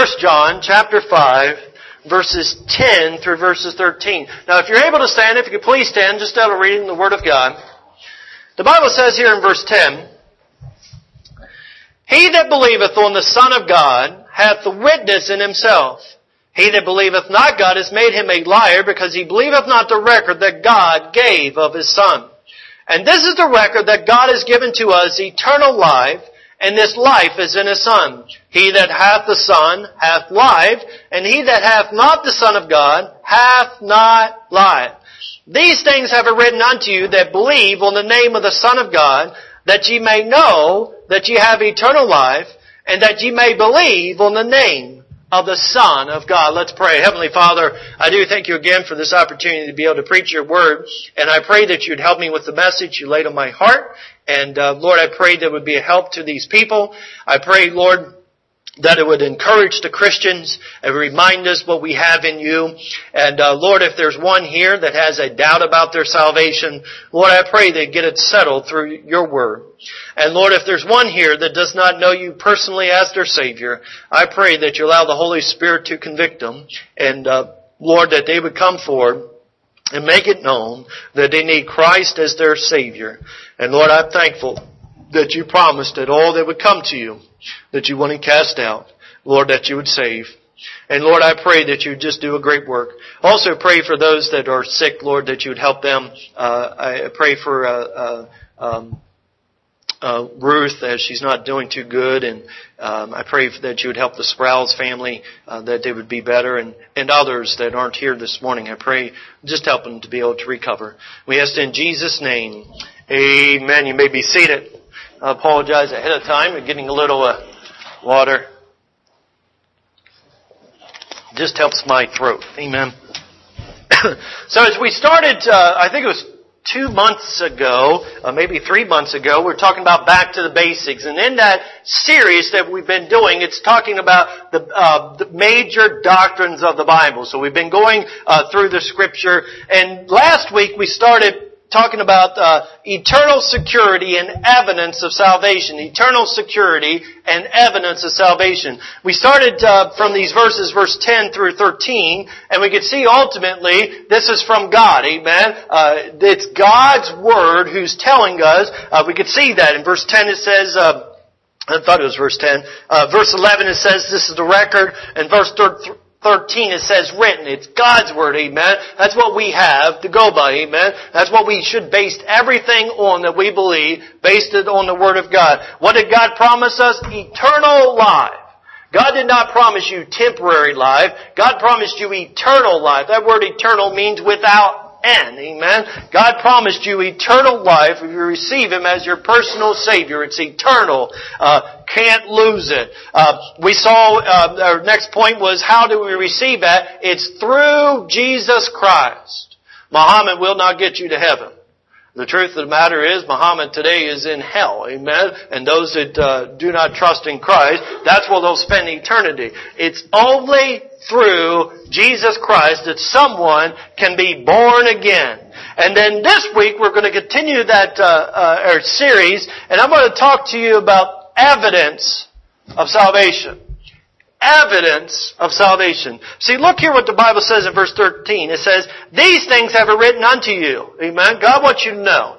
1 John chapter 5, verses 10 through verses 13. Now, if you're able to stand, if you could please stand, just out of reading the Word of God. The Bible says here in verse 10, He that believeth on the Son of God hath the witness in himself. He that believeth not God has made him a liar, because he believeth not the record that God gave of His Son. And this is the record that God has given to us, eternal life, and this life is in His Son. He that hath the Son hath life, and he that hath not the Son of God hath not life. These things have I written unto you that believe on the name of the Son of God, that ye may know that ye have eternal life, and that ye may believe on the name of the Son of God. Let's pray. Heavenly Father, I do thank You again for this opportunity to be able to preach Your Word, and I pray that You'd help me with the message You laid on my heart. And Lord, I pray that it would be a help to these people. I pray, Lord, that it would encourage the Christians and remind us what we have in You. And Lord, if there's one here that has a doubt about their salvation, Lord, I pray they get it settled through Your Word. And Lord, if there's one here that does not know You personally as their Savior, I pray that You allow the Holy Spirit to convict them. And Lord, that they would come forward and make it known that they need Christ as their Savior. And Lord, I'm thankful that You promised that all that would come to You, that You wouldn't cast out, Lord, that You would save. And Lord, I pray that You would just do a great work. Also pray for those that are sick, Lord, that You would help them. I pray for Ruth, as she's not doing too good, and I pray that You would help the Sprouse family, that they would be better, and others that aren't here this morning. I pray just help them to be able to recover. We ask in Jesus' name, amen. You may be seated. I apologize ahead of time. We're getting a little water. Just helps my throat. Amen. So as we started, I think it was 2 months ago, maybe 3 months ago, we're talking about back to the basics. And in that series that we've been doing, it's talking about the major doctrines of the Bible. So we've been going through the Scripture. And last week we started talking about eternal security and evidence of salvation. Eternal security and evidence of salvation. We started from these verses, verse 10 through 13, and we could see ultimately this is from God. Amen. It's God's Word who's telling us. We could see that in verse 10 it says, I thought it was verse 10. Verse 11 it says this is the record, and verse 13 it says written. It's God's Word, amen. That's what we have to go by, amen. That's what we should base everything on that we believe, based it on the Word of God. What did God promise us? Eternal life. God did not promise you temporary life. God promised you eternal life. That word eternal means without end, amen. God promised you eternal life if you receive Him as your personal Savior. It's eternal. Can't lose it. We saw, our next point was, how do we receive that? It's through Jesus Christ. Muhammad will not get you to heaven. The truth of the matter is, Muhammad today is in hell, amen? And those that do not trust in Christ, that's where they'll spend eternity. It's only through Jesus Christ that someone can be born again. And then this week we're going to continue that our series, and I'm going to talk to you about evidence of salvation. Evidence of salvation. See, look here what the Bible says in verse 13. It says, these things have I written unto you. Amen. God wants you to know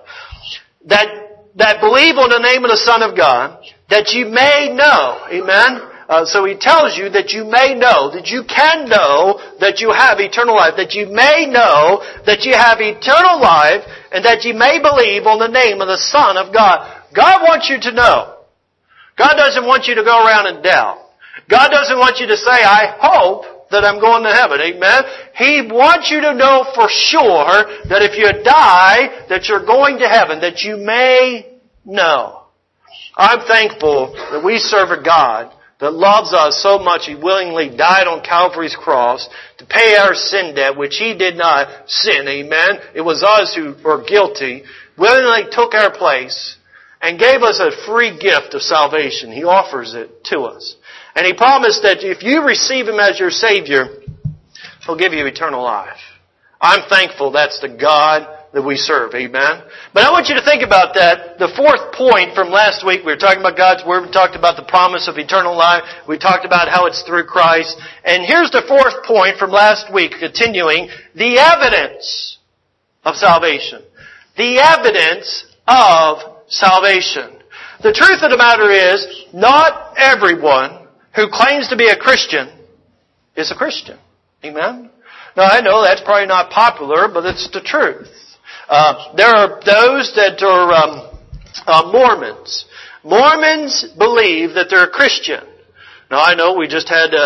that believe on the name of the Son of God, that you may know. Amen. So He tells you that you may know, that you can know that you have eternal life, that you may know that you have eternal life, and that you may believe on the name of the Son of God. God wants you to know. God doesn't want you to go around and doubt. God doesn't want you to say, I hope that I'm going to heaven. Amen. He wants you to know for sure that if you die, that you're going to heaven, that you may know. I'm thankful that we serve a God that loves us so much He willingly died on Calvary's cross to pay our sin debt, which He did not sin. Amen. It was us who were guilty, willingly took our place, and gave us a free gift of salvation. He offers it to us. And He promised that if you receive Him as your Savior, He'll give you eternal life. I'm thankful that's the God that we serve. Amen? But I want you to think about that. The fourth point from last week, we were talking about God's Word. We talked about the promise of eternal life. We talked about how it's through Christ. And here's the fourth point from last week, continuing. The evidence of salvation. The evidence of salvation. The truth of the matter is, not everyone who claims to be a Christian is a Christian. Amen? Now I know that's probably not popular, but it's the truth. There are those that are Mormons. Mormons believe that they're a Christian. Now I know we just had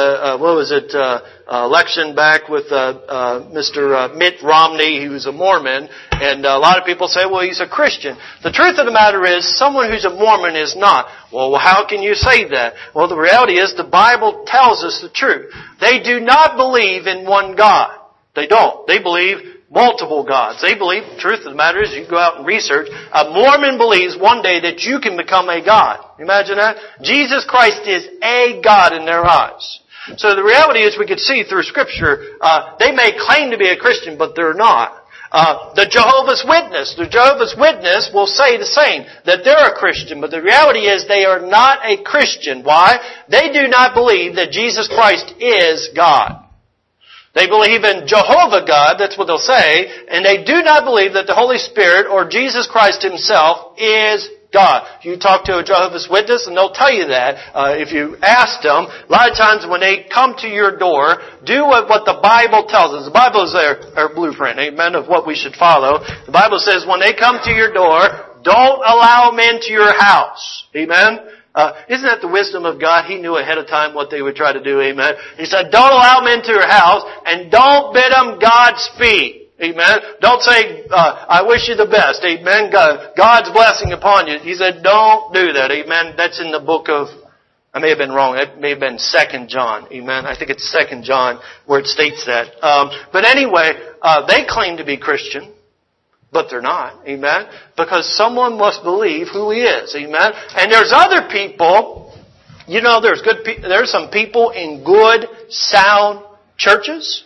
election back with Mr. Mitt Romney. He was a Mormon, and a lot of people say, well, he's a Christian. The truth of the matter is, someone who's a Mormon is not. Well, how can you say that? Well, the reality is the Bible tells us the truth. They do not believe in one God. They don't. They believe multiple gods. They believe, the truth of the matter is, you go out and research, a Mormon believes one day that you can become a God. Imagine that? Jesus Christ is a God in their eyes. So the reality is, we could see through Scripture, they may claim to be a Christian, but they're not. The Jehovah's Witness will say the same, that they're a Christian, but the reality is they are not a Christian. Why? They do not believe that Jesus Christ is God. They believe in Jehovah God, that's what they'll say, and they do not believe that the Holy Spirit or Jesus Christ Himself is God. You talk to a Jehovah's Witness and they'll tell you that. If you ask them, a lot of times when they come to your door, do what the Bible tells us. The Bible is our blueprint, amen, of what we should follow. The Bible says when they come to your door, don't allow them into your house. Amen? Isn't that the wisdom of God? He knew ahead of time what they would try to do. Amen. He said, don't allow them into your house and don't bid them Godspeed. Amen. Don't say, I wish you the best. Amen. God's blessing upon you. He said, don't do that. Amen. That's in the book of, I may have been wrong. It may have been 2 John. Amen. I think it's 2 John where it states that. But anyway, they claim to be Christian. But they're not. Amen. Because someone must believe who He is. Amen. And there's other people, there's some people in good, sound churches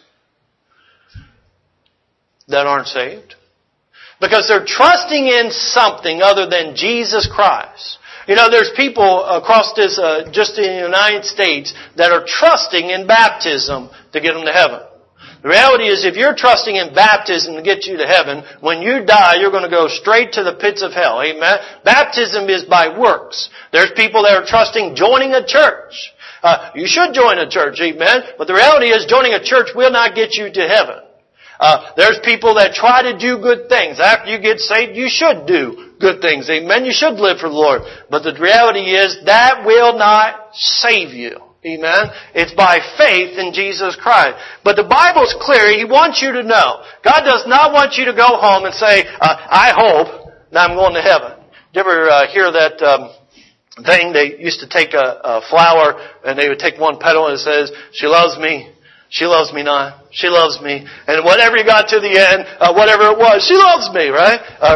that aren't saved. Because they're trusting in something other than Jesus Christ. There's people across this, just in the United States, that are trusting in baptism to get them to heaven. The reality is, if you're trusting in baptism to get you to heaven, when you die, you're going to go straight to the pits of hell. Amen? Baptism is by works. There's people that are trusting joining a church. You should join a church, amen? But the reality is, joining a church will not get you to heaven. There's people that try to do good things. After you get saved, you should do good things, amen? You should live for the Lord. But the reality is, that will not save you. Amen. It's by faith in Jesus Christ. But the Bible's clear. He wants you to know. God does not want you to go home and say, I hope that I'm going to heaven. Did you ever hear that thing? They used to take a flower and they would take one petal and it says, she loves me. She loves me not. She loves me. And whatever you got to the end, whatever it was, she loves me, right?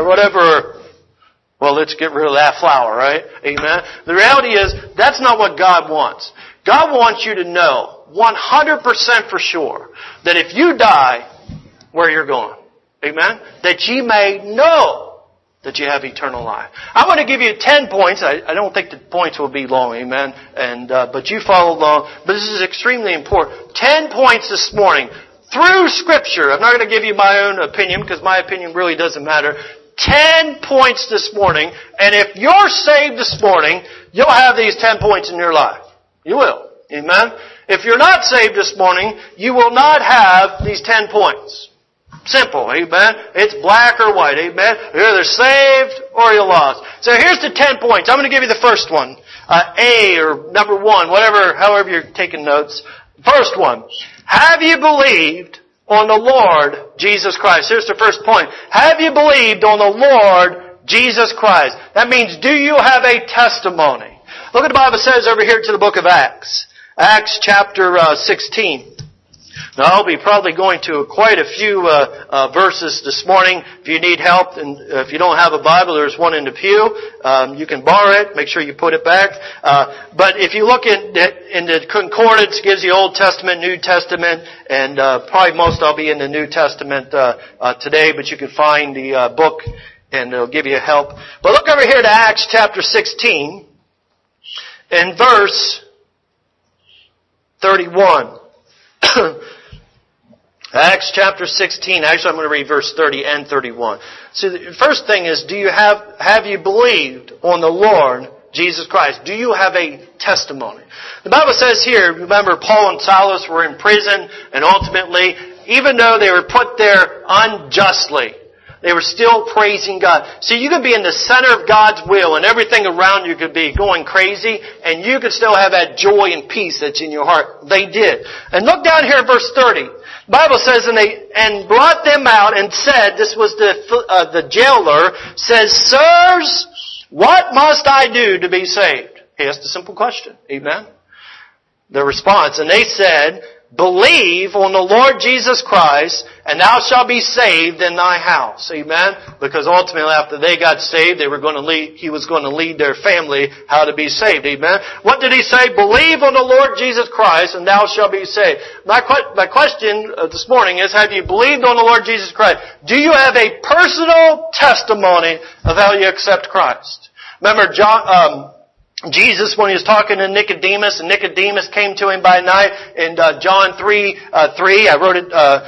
Well, let's get rid of that flower, right? Amen. The reality is, that's not what God wants. God wants you to know 100% for sure that if you die, where you're going. Amen? That ye may know that you have eternal life. I'm going to give you 10 points. I don't think the points will be long. Amen? But you follow along. But this is extremely important. 10 points this morning through Scripture. I'm not going to give you my own opinion because my opinion really doesn't matter. 10 points this morning. And if you're saved this morning, you'll have these 10 points in your life. You will. Amen? If you're not saved this morning, you will not have these 10 points. Simple. Amen? It's black or white. Amen? You're either saved or you're lost. So here's the 10 points. I'm going to give you the first one. A or number 1, however you're taking notes. First one. Have you believed on the Lord Jesus Christ? Here's the first point. Have you believed on the Lord Jesus Christ? That means, do you have a testimony? Look what the Bible says over here to the book of Acts. Acts chapter 16. Now, I'll be probably going to quite a few verses this morning. If you need help, and if you don't have a Bible, there's one in the pew. You can borrow it. Make sure you put it back. But if you look in the concordance, it gives you Old Testament, New Testament, and probably most I'll be in the New Testament today. But you can find the book, and it'll give you help. But look over here to Acts chapter 16, and verse 31. Acts chapter 16. Actually, I'm going to read verse 30 and 31. So the first thing is, have you believed on the Lord Jesus Christ? Do you have a testimony? The Bible says here, remember Paul and Silas were in prison, and ultimately, even though they were put there unjustly, they were still praising God. See, you could be in the center of God's will and everything around you could be going crazy, and you could still have that joy and peace that's in your heart. They did. And look down here at verse 30. The Bible says, and brought them out and said, this was the jailer, says, Sirs, what must I do to be saved? He asked a simple question. Amen? The response, and they said, Believe on the Lord Jesus Christ, and thou shalt be saved in thy house. Amen? Because ultimately, after they got saved, he was going to lead their family how to be saved. Amen? What did he say? Believe on the Lord Jesus Christ, and thou shalt be saved. My question this morning is, have you believed on the Lord Jesus Christ? Do you have a personal testimony of how you accept Christ? Remember, Jesus, when he was talking to Nicodemus, and Nicodemus came to him by night in John 3, I wrote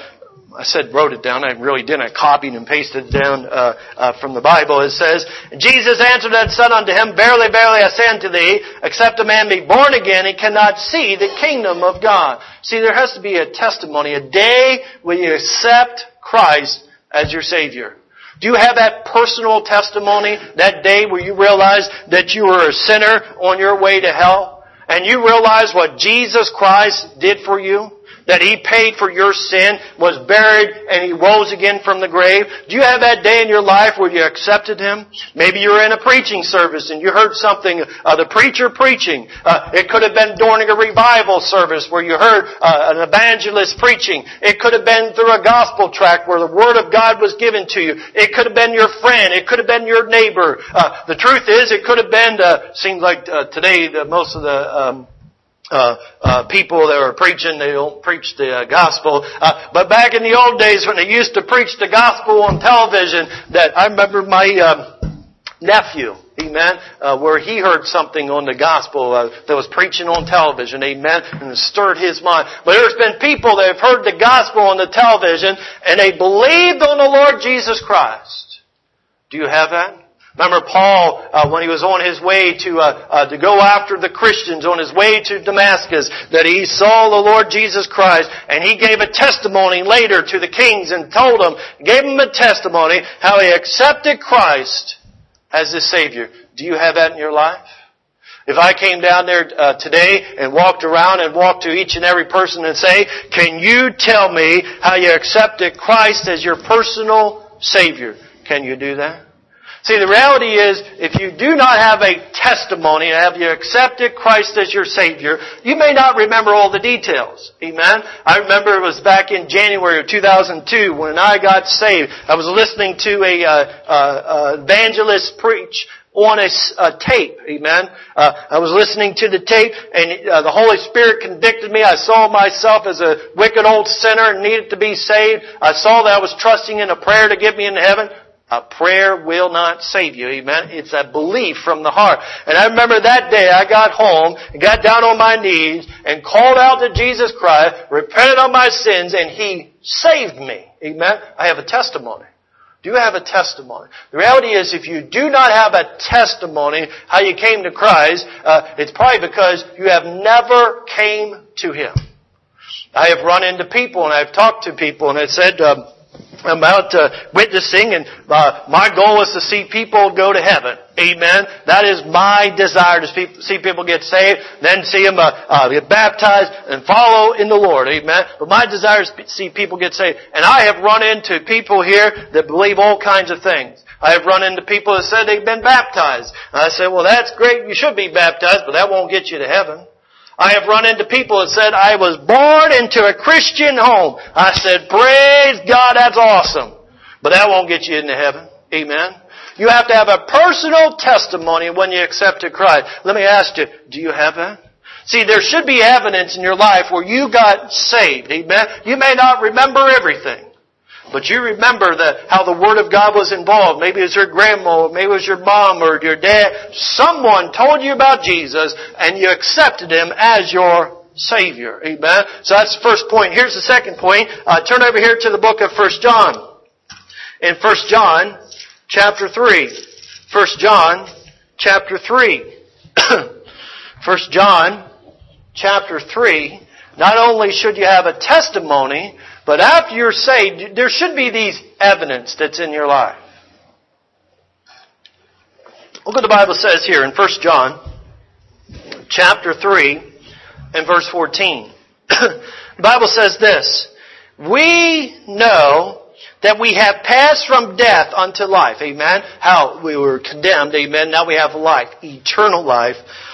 it down. I really didn't. I copied and pasted it down from the Bible. It says, Jesus answered and said unto him, Verily, verily, I say unto thee, except a man be born again, he cannot see the kingdom of God. See, there has to be a testimony, a day when you accept Christ as your Savior. Do you have that personal testimony, that day where you realize that you were a sinner on your way to hell? And you realize what Jesus Christ did for you? That He paid for your sin, was buried, and He rose again from the grave? Do you have that day in your life where you accepted Him? Maybe you were in a preaching service and you heard something, the preacher preaching. It could have been during a revival service where you heard an evangelist preaching. It could have been through a gospel tract where the Word of God was given to you. It could have been your friend. It could have been your neighbor. The truth is, it could have been, seems like today most of the people that are preaching, they don't preach the gospel. But back in the old days when they used to preach the gospel on television, that I remember my nephew, amen, where he heard something on the gospel that was preaching on television, amen, and it stirred his mind. But there's been people that have heard the gospel on the television and they believed on the Lord Jesus Christ. Do you have that? Remember Paul, when he was on his way to go after the Christians, on his way to Damascus, that he saw the Lord Jesus Christ, and he gave a testimony later to the kings and told them, gave them a testimony how he accepted Christ as his Savior. Do you have that in your life? If I came down there today and walked around and walked to each and every person and say, can you tell me how you accepted Christ as your personal Savior? Can you do that? See, the reality is, if you do not have a testimony, have you accepted Christ as your Savior, you may not remember all the details. Amen? I remember it was back in January of 2002 when I got saved. I was listening to a evangelist preach on a tape. Amen? I was listening to the tape, and the Holy Spirit convicted me. I saw myself as a wicked old sinner and needed to be saved. I saw that I was trusting in a prayer to get me into heaven. A prayer will not save you. Amen. It's a belief from the heart. And I remember that day I got home and got down on my knees and called out to Jesus Christ, repented of my sins, and He saved me. Amen. I have a testimony. Do you have a testimony? The reality is, if you do not have a testimony how you came to Christ, it's probably because you have never came to Him. I have run into people and I've talked to people and I said, about witnessing, and my goal is to see people go to heaven. Amen. That is my desire, to see people get saved, then see them get baptized and follow in the Lord. Amen. But my desire is to see people get saved. And I have run into people here that believe all kinds of things. I have run into people that said they've been baptized. And I said, well, that's great. You should be baptized, but that won't get you to heaven. I have run into people that said, I was born into a Christian home. I said, praise God, that's awesome. But that won't get you into heaven. Amen. You have to have a personal testimony when you accepted Christ. Let me ask you, do you have that? See, there should be evidence in your life where you got saved. Amen. You may not remember everything, but you remember how the Word of God was involved. Maybe it was your grandma, or maybe it was your mom or your dad. Someone told you about Jesus and you accepted Him as your Savior. Amen. So that's the first point. Here's the second point. Turn over here to the book of 1 John. In 1 John chapter 3. 1 John chapter 3. 1 John chapter 3. Not only should you have a testimony, but after you're saved, there should be these evidence that's in your life. Look what the Bible says here in 1 John chapter 3 and verse 14. The Bible says this, we know that we have passed from death unto life. Amen. How we were condemned. Amen. Now we have life, eternal life,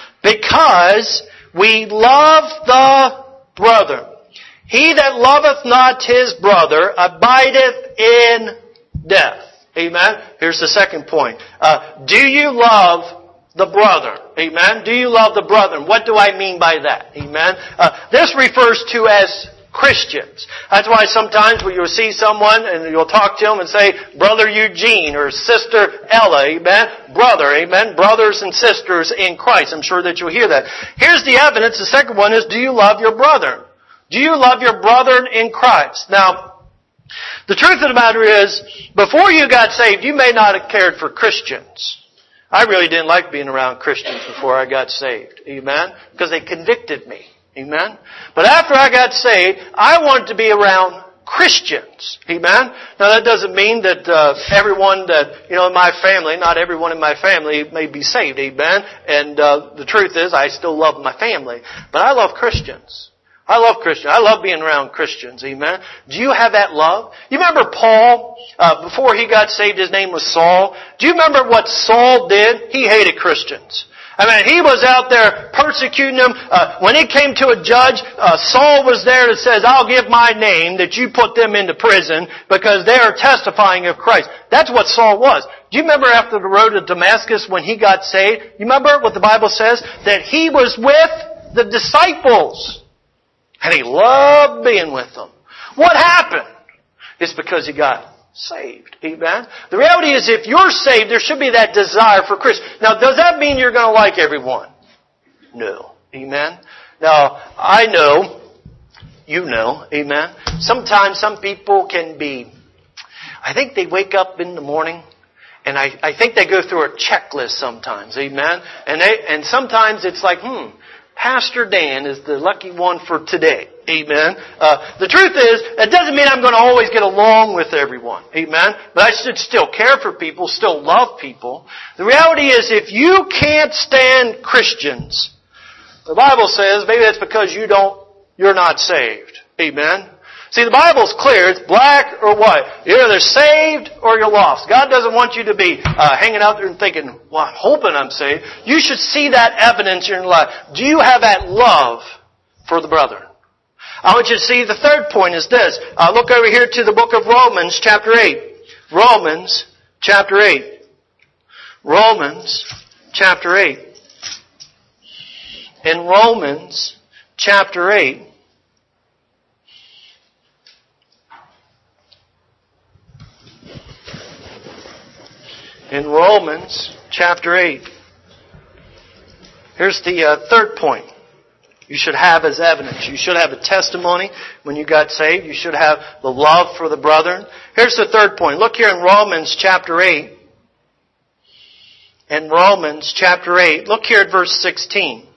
because we love the brother. He that loveth not his brother abideth in death. Amen. Here's the second point. Do you love the brother? Amen. Do you love the brother? And what do I mean by that? Amen. This refers to as Christians. That's why sometimes when you'll see someone and you'll talk to them and say, Brother Eugene or Sister Ella, amen, brother, amen, brothers and sisters in Christ. I'm sure that you'll hear that. Here's the evidence. The second one is, do you love your brother? Do you love your brother in Christ? Now, the truth of the matter is, before you got saved, you may not have cared for Christians. I really didn't like being around Christians before I got saved. Amen? Because they convicted me. Amen? But after I got saved, I wanted to be around Christians. Amen? Now that doesn't mean that everyone that, in my family, not everyone in my family may be saved. Amen? And the truth is, I still love my family. But I love Christians. I love Christians. I love being around Christians. Amen? Do you have that love? You remember Paul, before he got saved, his name was Saul. Do you remember what Saul did? He hated Christians. I mean, he was out there persecuting them. When it came to a judge, Saul was there that says, I'll give my name that you put them into prison because they are testifying of Christ. That's what Saul was. Do you remember after the road to Damascus when he got saved? You remember what the Bible says? That he was with the disciples. And he loved being with them. What happened? It's because he got saved. Amen? The reality is if you're saved, there should be that desire for Christ. Now, does that mean you're going to like everyone? No. Amen? Now, I know, you know, amen? Sometimes some people can be, I think they wake up in the morning and I think they go through a checklist sometimes. Amen? And sometimes it's like, Pastor Dan is the lucky one for today. Amen. The truth is, that doesn't mean I'm going to always get along with everyone. Amen. But I should still care for people, still love people. The reality is, if you can't stand Christians, the Bible says maybe that's because you're not saved. Amen. See, the Bible's clear. It's black or white. You're either saved or you're lost. God doesn't want you to be hanging out there and thinking, well, I'm hoping I'm saved. You should see that evidence in your life. Do you have that love for the brother? I want you to see the third point is this. Look over here to the book of Romans chapter 8. Romans chapter 8. Romans chapter 8. In Romans chapter 8, in Romans chapter 8. Here's the third point. You should have as evidence. You should have a testimony when you got saved. You should have the love for the brethren. Here's the third point. Look here in Romans chapter 8. In Romans chapter 8. Look here at verse 16.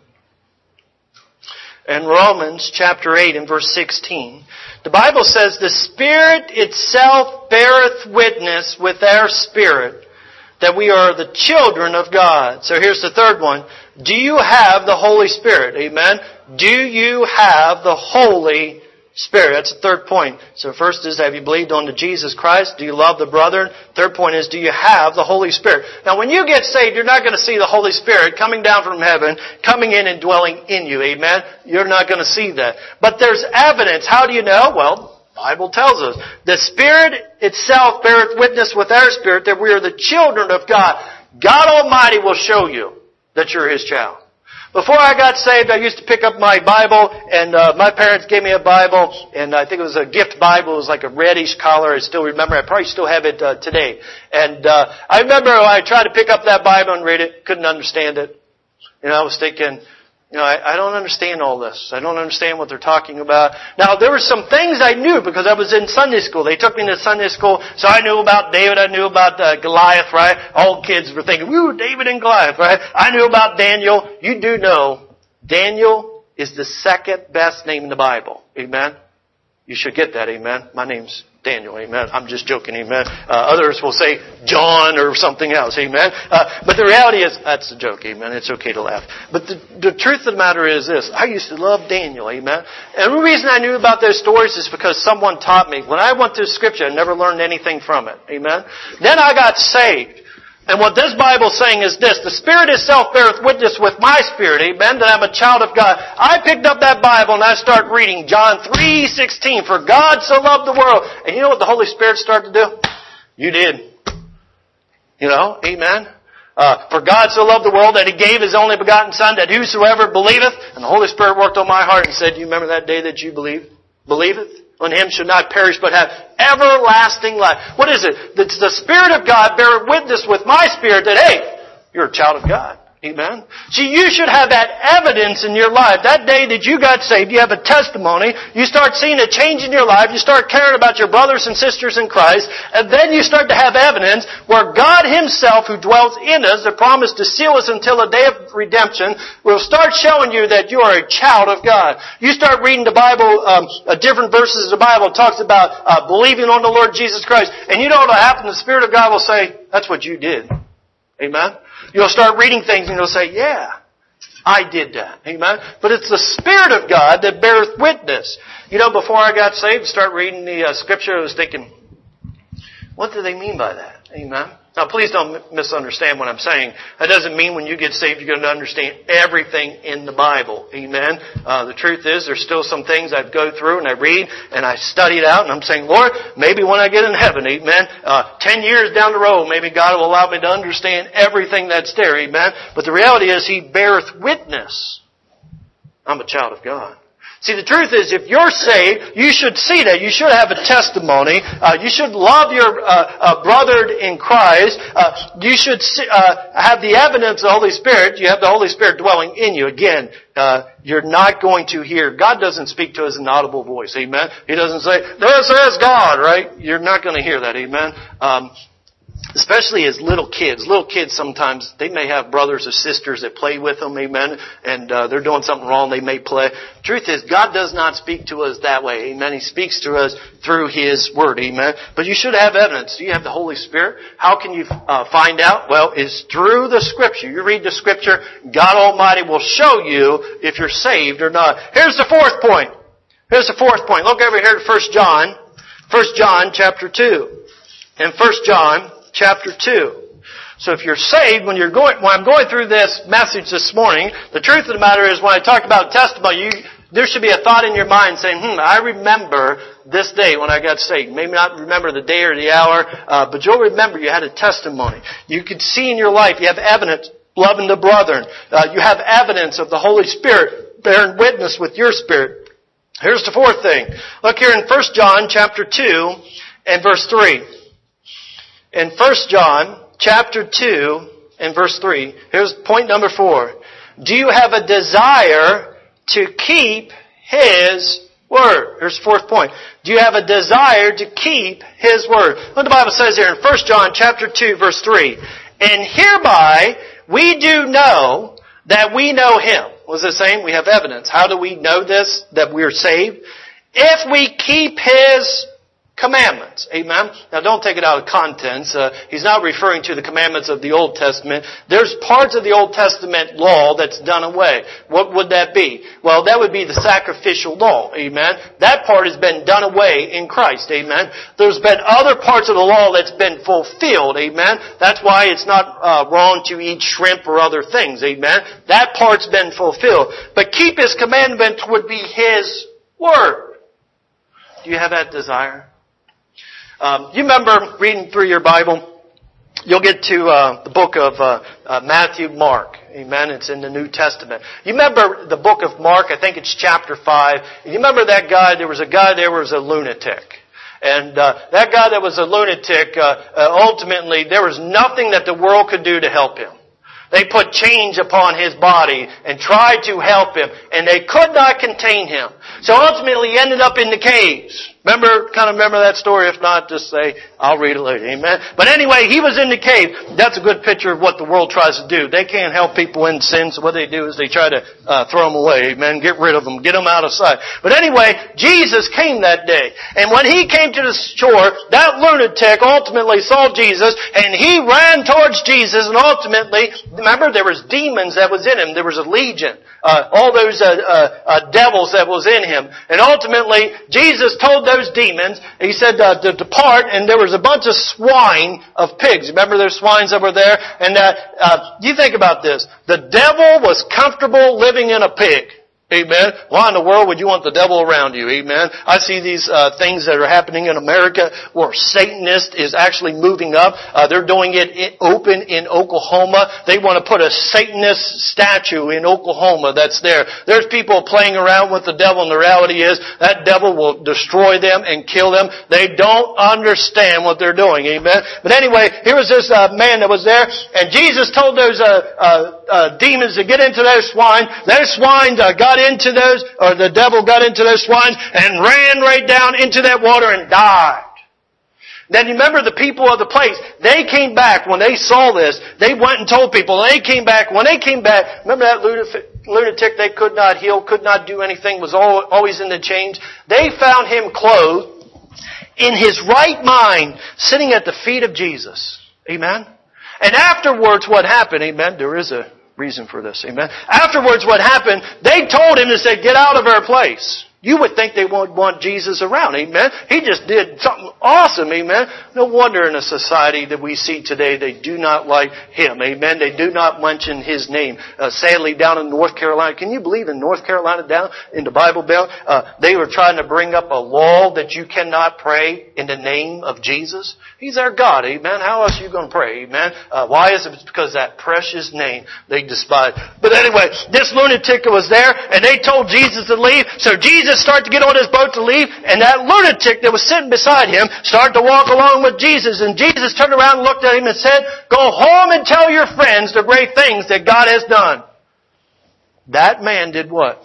In Romans chapter 8 and verse 16. The Bible says, the Spirit itself beareth witness with our spirit that we are the children of God. So here's the third one. Do you have the Holy Spirit? Amen. Do you have the Holy Spirit. That's the third point. So first is, have you believed on to Jesus Christ? Do you love the brethren? Third point is, do you have the Holy Spirit? Now when you get saved, you're not going to see the Holy Spirit coming down from heaven, coming in and dwelling in you. Amen? You're not going to see that. But there's evidence. How do you know? Well, the Bible tells us. The Spirit itself beareth witness with our spirit that we are the children of God. God Almighty will show you that you're His child. Before I got saved, I used to pick up my Bible, and my parents gave me a Bible, and I think it was a gift Bible. It was like a reddish color. I still remember. I probably still have it today. And I remember when I tried to pick up that Bible and read it, couldn't understand it. I was thinking, I don't understand all this. I don't understand what they're talking about. Now, there were some things I knew because I was in Sunday school. They took me to Sunday school, so I knew about David. I knew about Goliath, right? All kids were thinking, woo, David and Goliath, right? I knew about Daniel. You do know Daniel is the second best name in the Bible. Amen? You should get that, amen? My name's Daniel, amen. I'm just joking, amen. Others will say John or something else, amen. But the reality is, that's a joke, amen. It's okay to laugh. But the truth of the matter is this. I used to love Daniel, amen. And the reason I knew about those stories is because someone taught me. When I went through Scripture, I never learned anything from it, amen. Then I got saved. And what this Bible is saying is this: the Spirit itself beareth witness with my spirit, amen, that I'm a child of God. I picked up that Bible and I started reading John 3:16. For God so loved the world. And you know what the Holy Spirit started to do? You did. Amen. For God so loved the world that He gave His only begotten Son, that whosoever believeth, and the Holy Spirit worked on my heart and said, do you remember that day that you believeth? On Him should not perish, but have everlasting life. What is it? It's the Spirit of God bear witness with my spirit that, hey, you're a child of God. Amen? See, you should have that evidence in your life. That day that you got saved, you have a testimony. You start seeing a change in your life. You start caring about your brothers and sisters in Christ. And then you start to have evidence where God Himself, who dwells in us, the promise to seal us until the day of redemption, will start showing you that you are a child of God. You start reading the Bible, different verses of the Bible talks about believing on the Lord Jesus Christ. And you know what will happen? The Spirit of God will say, that's what you did. Amen? You'll start reading things and you'll say, yeah, I did that. Amen? But it's the Spirit of God that beareth witness. Before I got saved, start reading the Scripture, I was thinking, what do they mean by that? Amen? Now, please don't misunderstand what I'm saying. That doesn't mean when you get saved you're going to understand everything in the Bible. Amen? The truth is, there's still some things I go through and I read and I study it out and I'm saying, Lord, maybe when I get in heaven, amen, 10 years down the road, maybe God will allow me to understand everything that's there, amen? But the reality is, He beareth witness. I'm a child of God. See, the truth is, if you're saved, you should see that. You should have a testimony. You should love your brother in Christ. You should have the evidence of the Holy Spirit. You have the Holy Spirit dwelling in you. Again, you're not going to hear. God doesn't speak to us in an audible voice. Amen? He doesn't say, "This is God," right? You're not going to hear that. Amen? Especially as little kids. Little kids sometimes, they may have brothers or sisters that play with them, amen, and they're doing something wrong, they may play. Truth is, God does not speak to us that way, amen. He speaks to us through His Word, amen. But you should have evidence. Do you have the Holy Spirit? How can you find out? Well, it's through the Scripture. You read the Scripture, God Almighty will show you if you're saved or not. Here's the fourth point. Look over here to 1 John. 1 John chapter 2. In 1 John chapter 2. So if you're saved, when I'm going through this message this morning, the truth of the matter is when I talk about testimony, there should be a thought in your mind saying, I remember this day when I got saved. Maybe not remember the day or the hour, but you'll remember you had a testimony. You could see in your life, you have evidence loving the brethren. You have evidence of the Holy Spirit bearing witness with your spirit. Here's the fourth thing. Look here in 1 John chapter 2 and verse 3. In 1 John chapter 2 and verse 3, here's point number 4. Do you have a desire to keep His Word? Here's the fourth point. Do you have a desire to keep His Word? What the Bible says here in 1 John chapter 2 verse 3. And hereby we do know that we know Him. What is it saying? We have evidence. How do we know this, that we're saved? If we keep His commandments. Amen? Now don't take it out of context. He's not referring to the commandments of the Old Testament. There's parts of the Old Testament law that's done away. What would that be? Well, that would be the sacrificial law. Amen? That part has been done away in Christ. Amen? There's been other parts of the law that's been fulfilled. Amen? That's why it's not wrong to eat shrimp or other things. Amen? That part's been fulfilled. But keep His commandment would be His Word. Do you have that desire? You remember reading through your Bible, you'll get to the book of Matthew, Mark. Amen. It's in the New Testament. You remember the book of Mark, I think it's chapter 5. You remember that guy, there was a guy there was a lunatic. And that guy that was a lunatic, ultimately, there was nothing that the world could do to help him. They put chains upon his body and tried to help him, and they could not contain him. So ultimately he ended up in the caves. Remember that story? If not, just say, I'll read it later. Amen. But anyway, he was in the cave. That's a good picture of what the world tries to do. They can't help people in sin, so what they do is they try to throw them away. Amen. Get rid of them. Get them out of sight. But anyway, Jesus came that day. And when He came to the shore, that lunatic ultimately saw Jesus, and he ran towards Jesus, and ultimately, remember, there was demons that was in him. There was a legion. All those devils that was in him. And ultimately, Jesus told those demons, He said to depart, and there was a bunch of swine of pigs. Remember those swines that were there? And you think about this. The devil was comfortable living in a pig. Amen. Why in the world would you want the devil around you? Amen. I see these things that are happening in America where Satanist is actually moving up. They're doing it open in Oklahoma. They want to put a Satanist statue in Oklahoma that's there. There's people playing around with the devil, and the reality is that devil will destroy them and kill them. They don't understand what they're doing. Amen. But anyway, here was this man that was there, and Jesus told those demons to get into those swine. Those swine got into those, or the devil got into those swines and ran right down into that water and died. Then you remember the people of the place, they came back when they saw this. They went and told people. They came back. When they came back, remember that lunatic they could not heal, could not do anything, was always in the chains? They found him clothed in his right mind, sitting at the feet of Jesus. Amen? And afterwards what happened, amen, there is a reason for this, amen. Afterwards what happened, they told him to say, get out of our place. You would think they won't want Jesus around, amen. He just did something awesome, amen. No wonder in a society that we see today, they do not like Him, amen. They do not mention His name. Sadly, down in North Carolina, can you believe in North Carolina, down in the Bible Belt, they were trying to bring up a law that you cannot pray in the name of Jesus? He's our God, amen. How else are you going to pray, amen? Why is it? It's because that precious name they despise. But anyway, this lunatic was there, and they told Jesus to leave, so Jesus started to get on his boat to leave, and that lunatic that was sitting beside him started to walk along with Jesus, and Jesus turned around and looked at him and said, go home and tell your friends the great things that God has done. That man did what?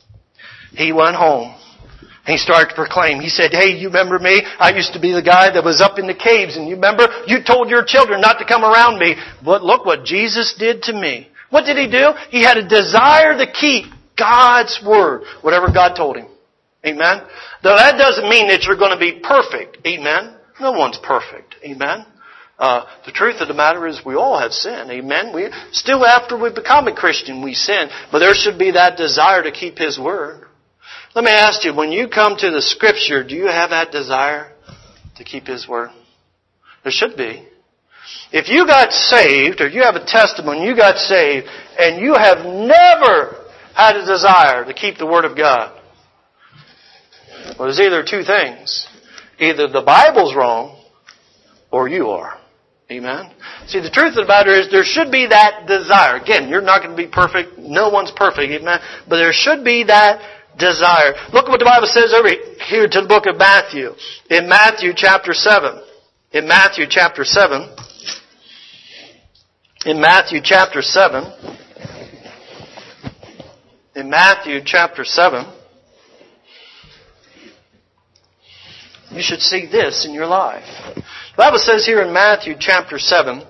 He went home. He started to proclaim. He said, hey, you remember me? I used to be the guy that was up in the caves, and you remember? You told your children not to come around me, but look what Jesus did to me. What did He do? He had a desire to keep God's Word, whatever God told him. Amen? Though that doesn't mean that you're going to be perfect. Amen? No one's perfect. Amen? The truth of the matter is we all have sinned. Amen? We still, after we become a Christian, we sin. But there should be that desire to keep His Word. Let me ask you, when you come to the Scripture, do you have that desire to keep His Word? There should be. If you got saved, or you have a testimony, you got saved, and you have never had a desire to keep the Word of God, well, there's either two things. Either the Bible's wrong, or you are. Amen? See, the truth of the matter is there should be that desire. Again, you're not going to be perfect. No one's perfect. Amen? But there should be that desire. Look at what the Bible says over here to the book of Matthew. In Matthew chapter 7. In Matthew chapter 7. In Matthew chapter 7. In Matthew chapter 7. You should see this in your life. The Bible says here in Matthew chapter 7.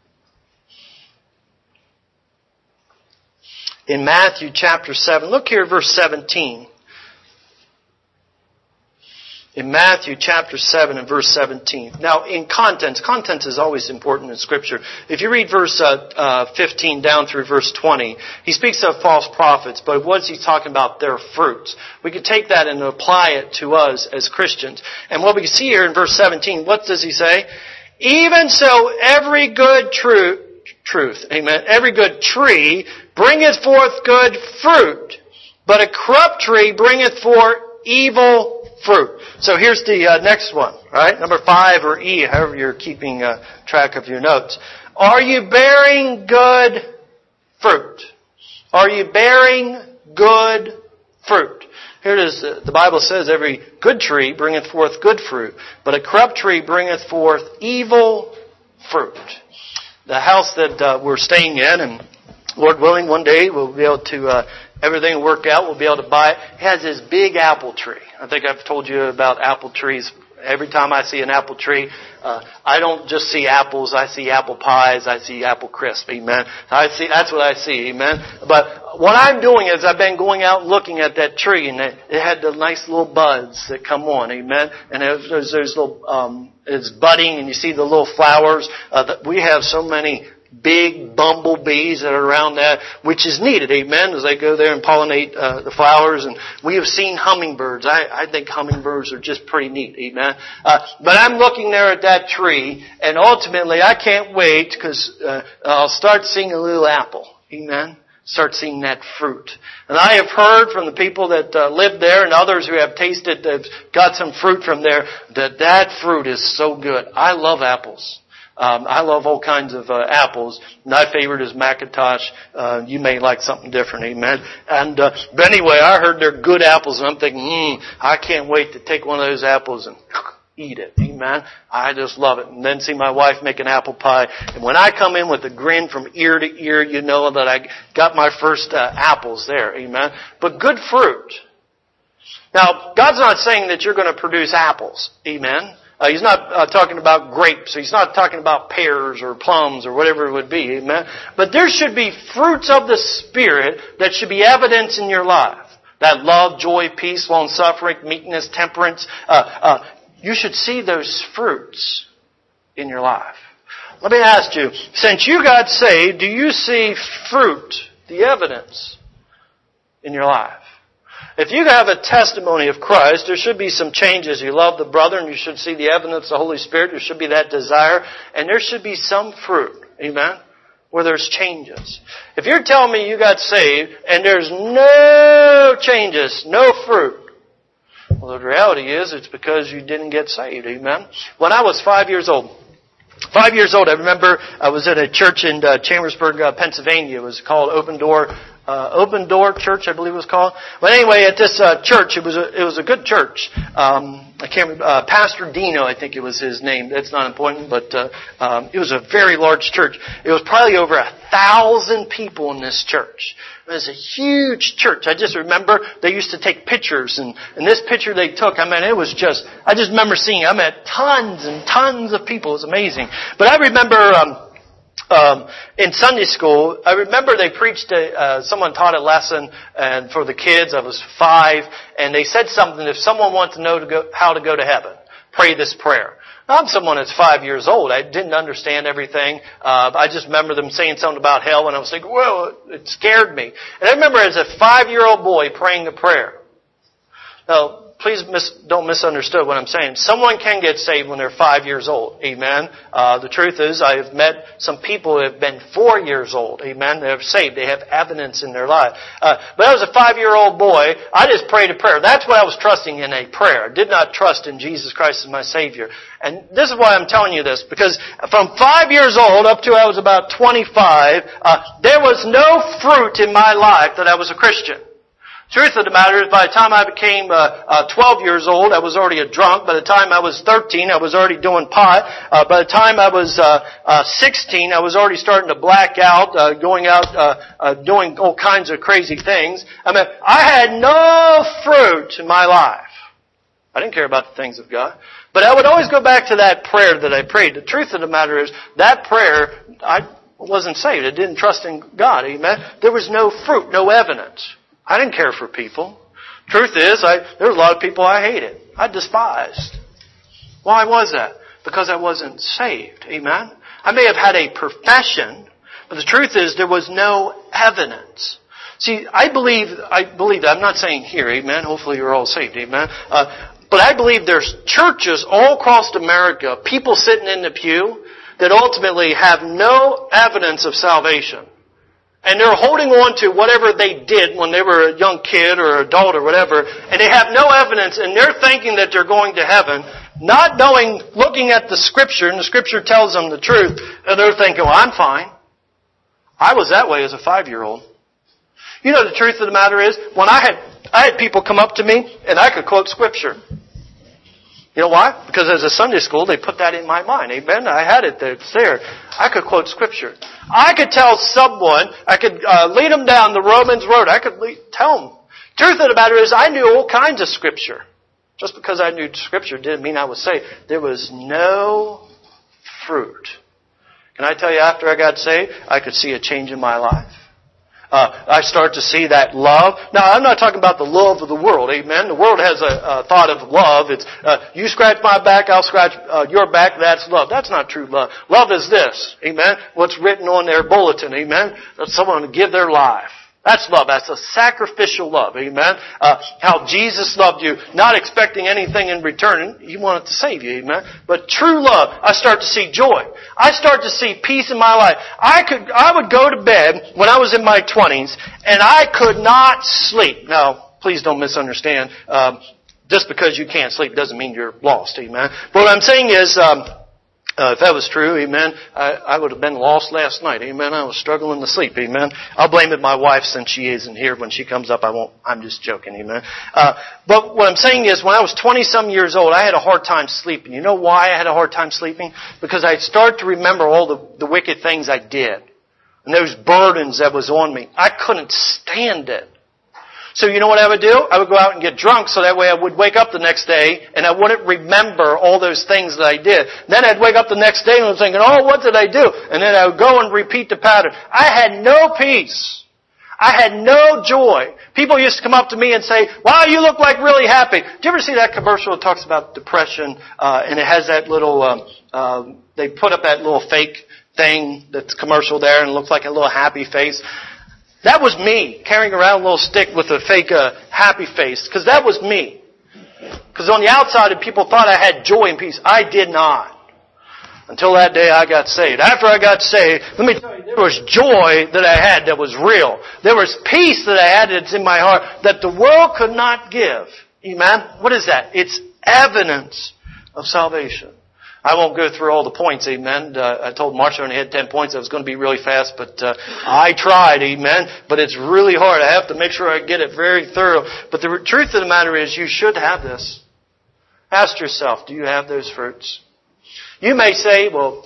In Matthew chapter 7. Look here at verse 17. in Matthew chapter 7 and verse 17. Now, in content is always important in Scripture. If you read verse 15 down through verse 20, he speaks of false prophets, but what's he talking about? Their fruits. We could take that and apply it to us as Christians. And what we see here in verse 17, what does he say? Even so, every good truth, amen, every good tree bringeth forth good fruit, but a corrupt tree bringeth forth evil fruit. So here's the next one, right? Number 5 or E, however you're keeping track of your notes. Are you bearing good fruit? Are you bearing good fruit? Here it is. The Bible says every good tree bringeth forth good fruit, but a corrupt tree bringeth forth evil fruit. The house that we're staying in, and Lord willing, one day we'll be able to, everything will work out, we'll be able to buy it. It has this big apple tree. I think I've told you about apple trees. Every time I see an apple tree, I don't just see apples. I see apple pies. I see apple crisp. Amen. That's what I see. Amen. But what I'm doing is I've been going out and looking at that tree, and it had the nice little buds that come on. Amen. And there's little, it's budding, and you see the little flowers. We have so many big bumblebees that are around that, which is needed, amen, as they go there and pollinate the flowers. And we have seen hummingbirds. I think hummingbirds are just pretty neat, amen. But I'm looking there at that tree, and ultimately I can't wait because I'll start seeing a little apple, amen. Start seeing that fruit. And I have heard from the people that live there and others who have tasted, that got some fruit from there, that fruit is so good. I love apples. I love all kinds of apples. My favorite is McIntosh. You may like something different, amen. And but anyway, I heard they're good apples, and I'm thinking, I can't wait to take one of those apples and eat it, amen. I just love it. And then see my wife make an apple pie. And when I come in with a grin from ear to ear, you know that I got my first apples there, amen. But good fruit. Now, God's not saying that you're going to produce apples, amen. He's not talking about grapes. He's not talking about pears or plums or whatever it would be. Amen. But there should be fruits of the Spirit that should be evidence in your life. That love, joy, peace, long-suffering, meekness, temperance. You should see those fruits in your life. Let me ask you, since you got saved, do you see fruit, the evidence, in your life? If you have a testimony of Christ, there should be some changes. You love the brother, and you should see the evidence of the Holy Spirit. There should be that desire, and there should be some fruit. Amen? Where there's changes. If you're telling me you got saved, and there's no changes, no fruit, well, the reality is it's because you didn't get saved. Amen? When I was 5 years old, I remember I was at a church in Chambersburg, Pennsylvania. It was called Open Door Church, I believe it was called. But anyway, at this church, it was a good church. I can't remember, Pastor Dino, I think it was his name. That's not important, but it was a very large church. It was probably over 1,000 people in this church. It was a huge church. I just remember they used to take pictures, and this picture they took, I just remember seeing, tons and tons of people. It was amazing. But I remember, in Sunday school, I remember they preached, someone taught a lesson and for the kids. I was 5, and they said something, if someone wants to know how to go to heaven, pray this prayer. Now, I'm someone that's 5 years old. I didn't understand everything. I just remember them saying something about hell, and I was thinking, well, it scared me. And I remember as a 5-year-old boy praying the prayer. Now, please don't misunderstand what I'm saying. Someone can get saved when they're 5 years old. Amen. The truth is, I have met some people who have been 4 years old. Amen. They're saved. They have evidence in their life. But I was a 5-year-old boy. I just prayed a prayer. That's what I was trusting in, a prayer. I did not trust in Jesus Christ as my Savior. And this is why I'm telling you this, because from 5 years old up to I was about 25, there was no fruit in my life that I was a Christian. Truth of the matter is, by the time I became 12 years old, I was already a drunk. By the time I was 13, I was already doing pot. By the time I was 16, I was already starting to black out, going out, doing all kinds of crazy things. I had no fruit in my life. I didn't care about the things of God. But I would always go back to that prayer that I prayed. The truth of the matter is, that prayer, I wasn't saved. I didn't trust in God. Amen. There was no fruit, no evidence. I didn't care for people. Truth is, there were a lot of people I hated. I despised. Why was that? Because I wasn't saved. Amen? I may have had a profession, but the truth is there was no evidence. See, I believe that. I'm not saying here, amen? Hopefully you're all saved, amen? But I believe there's churches all across America, people sitting in the pew, that ultimately have no evidence of salvation. And they're holding on to whatever they did when they were a young kid or adult or whatever, and they have no evidence, and they're thinking that they're going to heaven, not knowing, looking at the Scripture, and the Scripture tells them the truth, and they're thinking, well, I'm fine. I was that way as a 5-year-old. You know, the truth of the matter is, when I had people come up to me, and I could quote Scripture. You know why? Because as a Sunday school, they put that in my mind. Amen? I had it there. It's there. I could quote Scripture. I could tell someone, I could lead them down the Romans road. I could tell them. The truth of the matter is, I knew all kinds of Scripture. Just because I knew Scripture didn't mean I was saved. There was no fruit. Can I tell you, after I got saved, I could see a change in my life. I start to see that love. Now, I'm not talking about the love of the world, amen? The world has a thought of love. It's, you scratch my back, I'll scratch your back, that's love. That's not true love. Love is this, amen? What's written on their bulletin, amen? That's someone to give their life. That's love. That's a sacrificial love, amen? How Jesus loved you, not expecting anything in return. He wanted to save you, amen? But true love, I start to see joy. I start to see peace in my life. I would go to bed when I was in my 20s, and I could not sleep. Now, please don't misunderstand. Just because you can't sleep doesn't mean you're lost, amen? But what I'm saying is, if that was true, amen, I would have been lost last night, amen. I was struggling to sleep, amen. I'll blame it my wife since she isn't here. When she comes up, I won't. I'm just joking, amen. But what I'm saying is, when I was 20-some years old, I had a hard time sleeping. You know why I had a hard time sleeping? Because I started to remember all the wicked things I did. And those burdens that was on me. I couldn't stand it. So you know what I would do? I would go out and get drunk so that way I would wake up the next day and I wouldn't remember all those things that I did. Then I'd wake up the next day and I was thinking, oh, what did I do? And then I would go and repeat the pattern. I had no peace. I had no joy. People used to come up to me and say, wow, you look like really happy. Do you ever see that commercial that talks about depression and it has that little, they put up that little fake thing that's commercial there and it looks like a little happy face? That was me, carrying around a little stick with a fake happy face, because that was me. Because on the outside, people thought I had joy and peace. I did not. Until that day I got saved. After I got saved, let me tell you, there was joy that I had that was real. There was peace that I had that's in my heart that the world could not give. Amen? What is that? It's evidence of salvation. I won't go through all the points, amen. I told Marcia I only had 10 points. I was going to be really fast, but I tried, amen. But it's really hard. I have to make sure I get it very thorough. But the truth of the matter is you should have this. Ask yourself, do you have those fruits? You may say, well,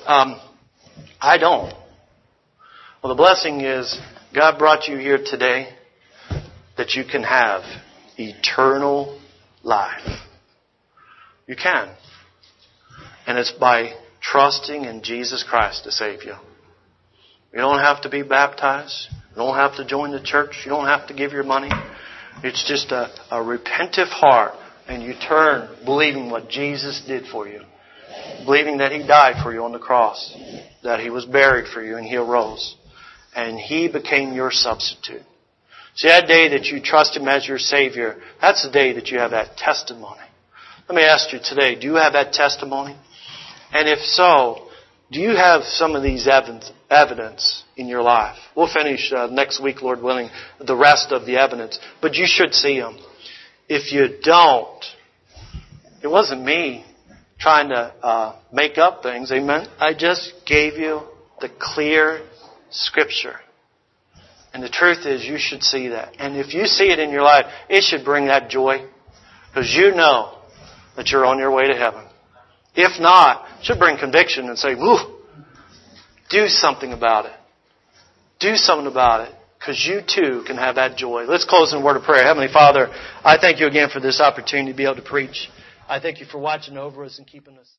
I don't. Well, the blessing is God brought you here today that you can have eternal life. You can. And it's by trusting in Jesus Christ to save you. You don't have to be baptized. You don't have to join the church. You don't have to give your money. It's just a repentive heart. And you turn believing what Jesus did for you. Believing that He died for you on the cross. That He was buried for you and He arose. And He became your substitute. See, that day that you trust Him as your Savior, that's the day that you have that testimony. Let me ask you today, do you have that testimony? And if so, do you have some of these evidence in your life? We'll finish next week, Lord willing, the rest of the evidence. But you should see them. If you don't, it wasn't me trying to make up things, amen? I just gave you the clear Scripture. And the truth is, you should see that. And if you see it in your life, it should bring that joy. Because you know that you're on your way to heaven. If not, it should bring conviction and say, woo, do something about it. Do something about it. Because you too can have that joy. Let's close in a word of prayer. Heavenly Father, I thank you again for this opportunity to be able to preach. I thank you for watching over us and keeping us.